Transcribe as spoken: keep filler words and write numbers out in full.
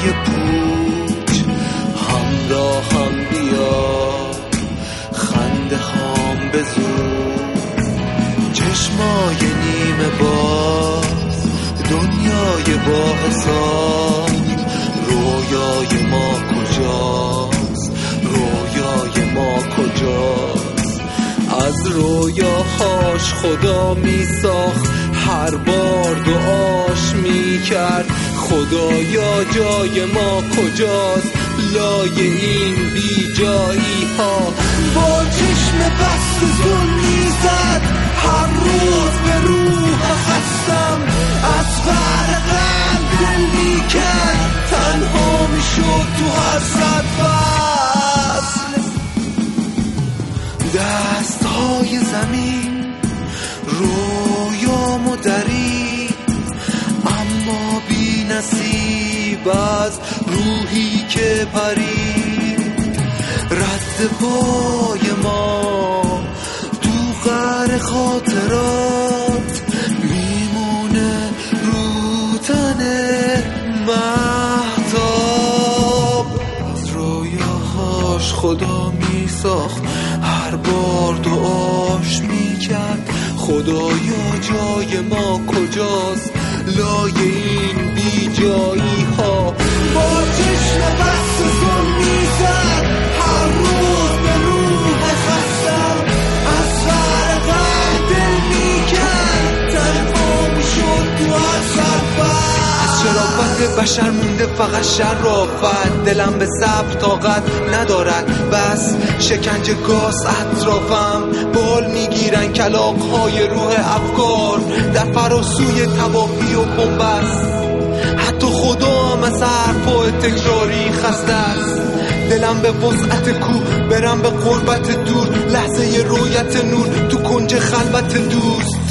روی پوچ همراه هم بیا، خنده هام بزود، چشمای نیمه باز، دنیای با حساب، رویای ما کجاست، رویای ما کجاست. از رویاهاش خدا میساخت، هر بار دعاش میکرد خدایا جای ما کجاست، لای این بی جایی ها. با چشم بست زن میزد هر روز به روح خستم، از برقم دل میکرد تنها میشد تو هر صد فصل. دستهای زمین رویامو درید، اما بی نصیب از روحی که پرید. رد پای ما تو قعر خاطرات میمونه رو تن مهتاب. از رویاهاش خدا میساخت، هر بار دعاش میکرد خدایا جای ما کجاست، لای این بی جایی ها. با چشم بست زن میزد هر روز به روح خستم، از فرقم دل میکرد تنها میشد تو هر سرفت. از شرافت بشر مونده فقط شرافت، دلم به صبر طاقت ندارد، بس شکنجه گاز اطرافم، بال میگیرن کلاغ‌های روح افکار در فراسوی تباهی و بنبست. حتی خدا هم از حرفای تکراری خسته است، دلم به وسعت کو برم به قربت دور، لحظه رویت نور تو کنج خلوت دوست.